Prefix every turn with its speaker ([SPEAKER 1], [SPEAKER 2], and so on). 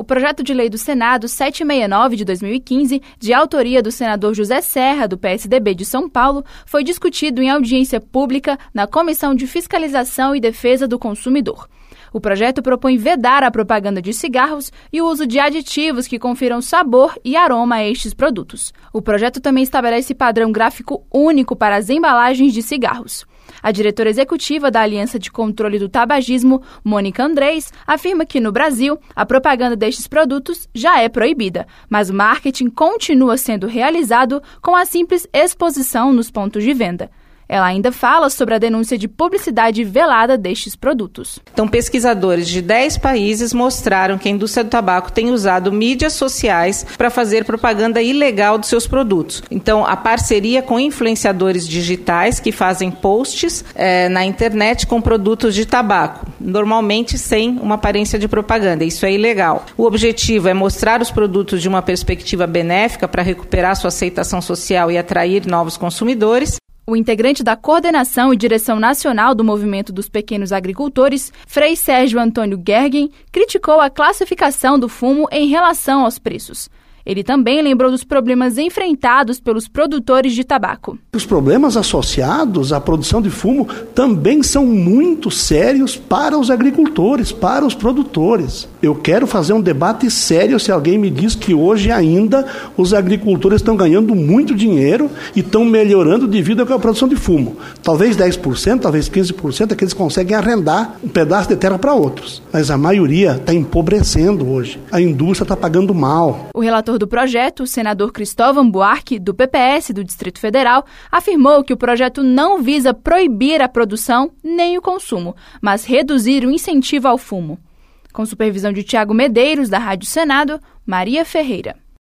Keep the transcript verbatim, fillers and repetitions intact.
[SPEAKER 1] projeto de lei do Senado setecentos e sessenta e nove de dois mil e quinze, de autoria do senador José Serra, do P S D B de São Paulo, foi discutido em audiência pública na Comissão de Fiscalização e Defesa do Consumidor. O projeto propõe vedar a propaganda de cigarros e o uso de aditivos que confiram sabor e aroma a estes produtos. O projeto também estabelece padrão gráfico único para as embalagens de cigarros. A diretora executiva da Aliança de Controle do Tabagismo, Mônica Andrés, afirma que no Brasil a propaganda destes produtos já é proibida, mas o marketing continua sendo realizado com a simples exposição nos pontos de venda. Ela ainda fala sobre a denúncia de publicidade velada destes produtos.
[SPEAKER 2] Então, pesquisadores de dez países mostraram que a indústria do tabaco tem usado mídias sociais para fazer propaganda ilegal dos seus produtos. Então, a parceria com influenciadores digitais que fazem posts é, na internet com produtos de tabaco, normalmente sem uma aparência de propaganda. Isso é ilegal. O objetivo é mostrar os produtos de uma perspectiva benéfica para recuperar sua aceitação social e atrair novos consumidores.
[SPEAKER 1] O integrante da Coordenação e Direção Nacional do Movimento dos Pequenos Agricultores, Frei Sérgio Antônio Gergen, criticou a classificação do fumo em relação aos preços. Ele também lembrou dos problemas enfrentados pelos produtores de tabaco.
[SPEAKER 3] Os problemas associados à produção de fumo também são muito sérios para os agricultores, para os produtores. Eu quero fazer um debate sério se alguém me diz que hoje ainda os agricultores estão ganhando muito dinheiro e estão melhorando devido à produção de fumo. Talvez dez por cento, talvez quinze por cento é que eles conseguem arrendar um pedaço de terra para outros. Mas a maioria está empobrecendo hoje. A indústria está pagando mal.
[SPEAKER 1] O relator do projeto, o senador Cristóvão Buarque, do P P S do Distrito Federal, afirmou que o projeto não visa proibir a produção nem o consumo, mas reduzir o incentivo ao fumo. Com supervisão de Tiago Medeiros, da Rádio Senado, Maria Ferreira.